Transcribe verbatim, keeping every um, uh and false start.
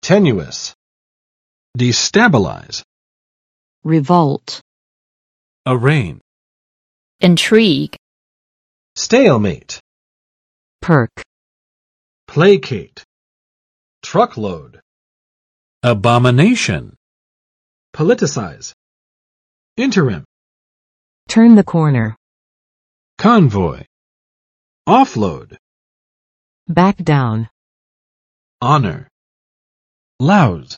tenuous. Destabilize. revolt, arraign, intrigue, Stalemate. perk, Placate. Truckload. abomination, Politicize. Interim. turn the corner, Convoy. Offload. back down, Honor. Louse.